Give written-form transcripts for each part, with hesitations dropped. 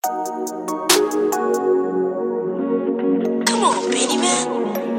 Come on, Beanie Man.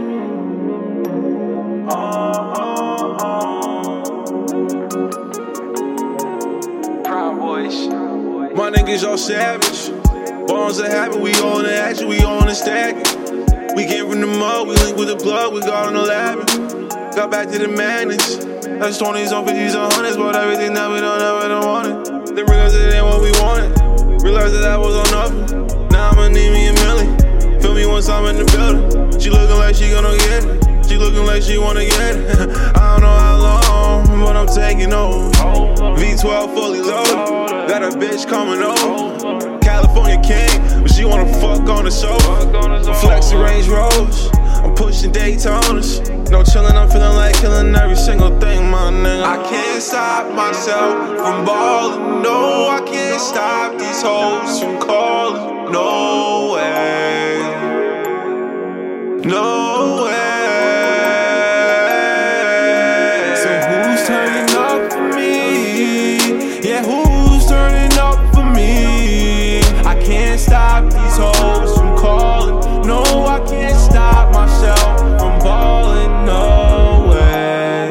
Proud Boys. My niggas all savage. Bones are habit, we on the action, we on the stack. We came from the mud, we linked with the plug, we got on the lab. Got back to the madness. That's 20s on 50s on 100s, but everything that we don't want it. Then realized it ain't what we wanted. Realized that I was on nothing. Now I'ma need me a million. Feel me once I'm in the building. She looking like she gonna get it. She looking like she wanna get it. I don't know how long, but I'm taking over. V12 fully loaded. Got a bitch coming over. California king, but she wanna fuck on the sofa. Flexing Range Rovers, I'm pushing Daytonas. No chillin', I'm feeling like killing every single thing, my nigga. I can't stop myself from ballin'. No, I can't stop these hoes from calling. No way, no way. So who's turning up for me? Yeah, who's turning up for me? I can't stop these hoes from calling. No, I can't stop myself from balling. No way,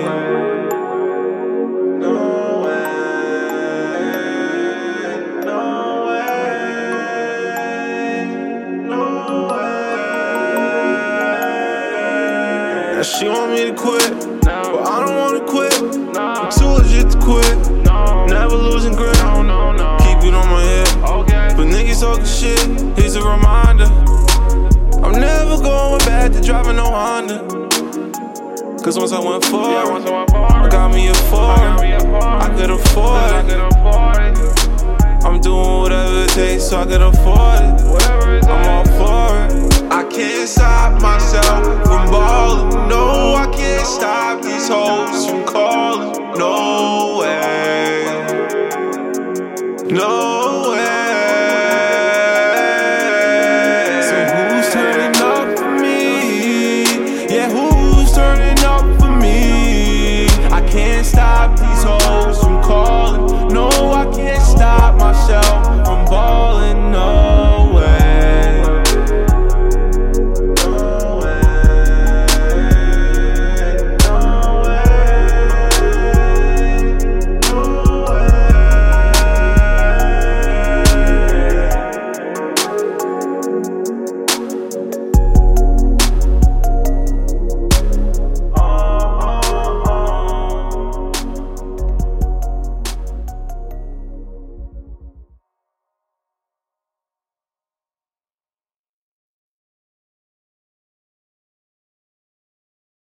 no way, no way, no way. Now she want me to quit, but I don't wanna quit. I'm too legit to quit. Never losing grip. Keep it on my hip. But niggas talking shit, here's a reminder. I'm never going back to driving no Honda. Cause once I went forward, I got me a Ford. I could afford it. I'm doing whatever it takes so I could afford it. I'm all for it. I can't stop myself from balling. No, I can't stop these hoes from calling. No